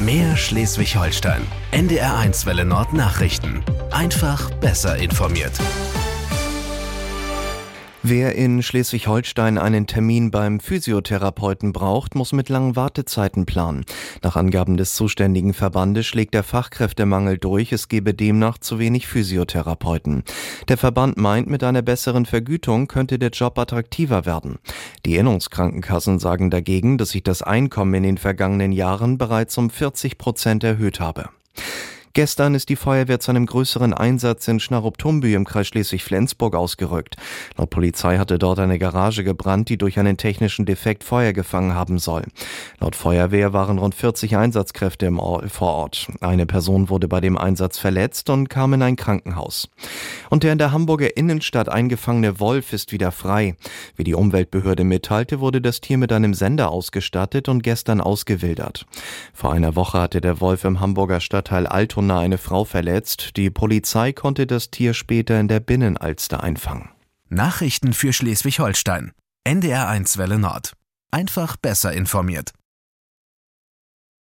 Mehr Schleswig-Holstein. NDR1 Welle Nord Nachrichten. Einfach besser informiert. Wer in Schleswig-Holstein einen Termin beim Physiotherapeuten braucht, muss mit langen Wartezeiten planen. Nach Angaben des zuständigen Verbandes schlägt der Fachkräftemangel durch, es gebe demnach zu wenig Physiotherapeuten. Der Verband meint, mit einer besseren Vergütung könnte der Job attraktiver werden. Die Innungskrankenkassen sagen dagegen, dass sich das Einkommen in den vergangenen Jahren bereits um 40% erhöht habe. Gestern ist die Feuerwehr zu einem größeren Einsatz in Schnarrup-Tumbü im Kreis Schleswig-Flensburg ausgerückt. Laut Polizei hatte dort eine Garage gebrannt, die durch einen technischen Defekt Feuer gefangen haben soll. Laut Feuerwehr waren rund 40 Einsatzkräfte vor Ort. Eine Person wurde bei dem Einsatz verletzt und kam in ein Krankenhaus. Und der in der Hamburger Innenstadt eingefangene Wolf ist wieder frei. Wie die Umweltbehörde mitteilte, wurde das Tier mit einem Sender ausgestattet und gestern ausgewildert. Vor einer Woche hatte der Wolf im Hamburger Stadtteil Altona eine Frau verletzt. Die Polizei konnte das Tier später in der Binnenalster einfangen. Nachrichten für Schleswig-Holstein. NDR1 Welle Nord. Einfach besser informiert.